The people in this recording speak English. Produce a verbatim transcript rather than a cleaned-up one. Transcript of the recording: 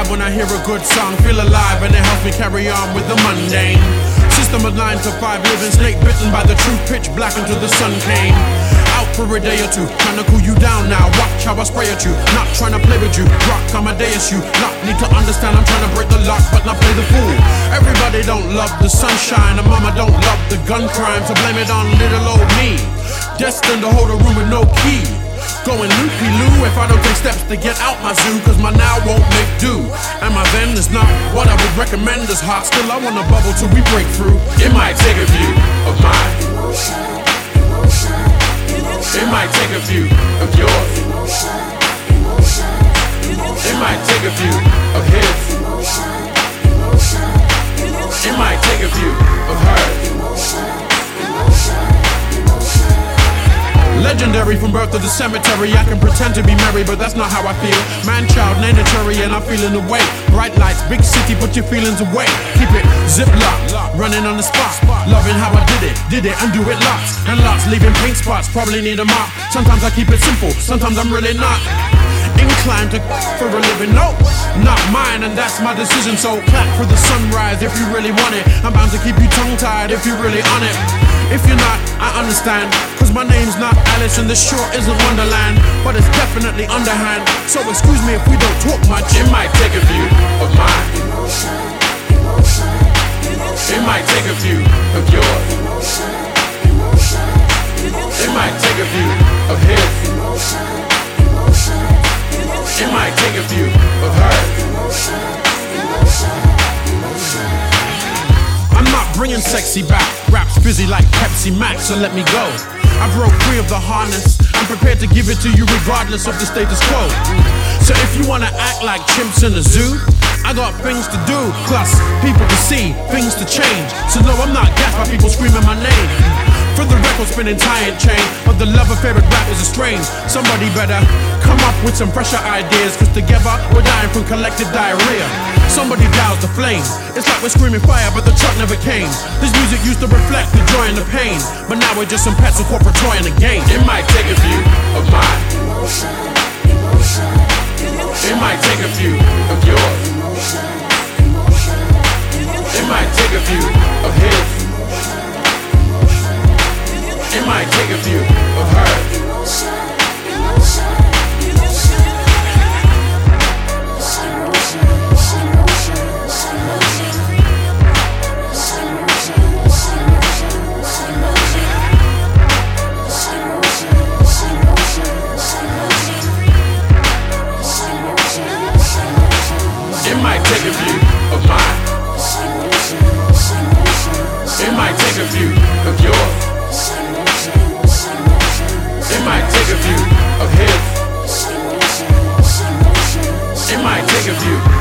vibe when I hear a good song. Feel alive and it helps me carry on with the mundane. System of nine to five, living snake bitten by the truth, pitch black until the sun came. Out for a day or two, trying to cool you down now. Watch how I spray at you, not trying to play with you. Rock Amadeus, you not need to understand. I'm trying to break the lock, but not play the fool. Everybody don't love the sunshine, and mama don't love the gun crime, so blame it on little old me. Destined to hold a room with no key. Going loopy-loo if I don't take steps to get out my zoo, cause my now won't make do. And my then is not what I would recommend as hot. Still I wanna bubble till we break through. It might take a view of mine. It might take a few of yours. It might take a few of his. It might take a few of hers. Legendary from birth to the cemetery. I can pretend to be merry, but that's not how I feel. Man, child, mandatory, and I'm feeling the weight. Bright lights, big city, put your feelings away. Keep it zip-locked, running on the spot. Loving how I did it, did it and do it lots and lots. Leaving paint spots, probably need a mop. Sometimes I keep it simple, sometimes I'm really not inclined to for a living. No, not mine, and that's my decision. So clap for the sunrise if you really want it. I'm bound to keep you tongue-tied if you're really on it. If you're not, I understand, cause my name's not Alice and this sure isn't Wonderland, but it's definitely underhand. So excuse me if we don't talk much. It might take a few of mine. It might take a few of yours. It might take a few of his. It might take a few of hers. I'm not bringing sexy back. Rap's busy like Pepsi Max, so let me go. I broke free of the harness. I'm prepared to give it to you regardless of the status quo. So if you wanna act like chimps in a zoo, I got things to do, plus people to see, things to change. So no, I'm not gassed by people screaming my name. For the record spinning tie and chain, but the love of favorite rappers is strange. Somebody better come up with some fresher ideas, cause together we're dying from collective diarrhea. Somebody douse the flame. It's like we're screaming fire, but the truck never came. This music used to reflect the joy and the pain, but now we're just some pets with corporate toy in the game. It might take a few of mine. It might take a few of yours. It might take a few of his. It might take a few of hers. It might take a few of mine. It might take a few of yours. It might take a few of his. It might take a few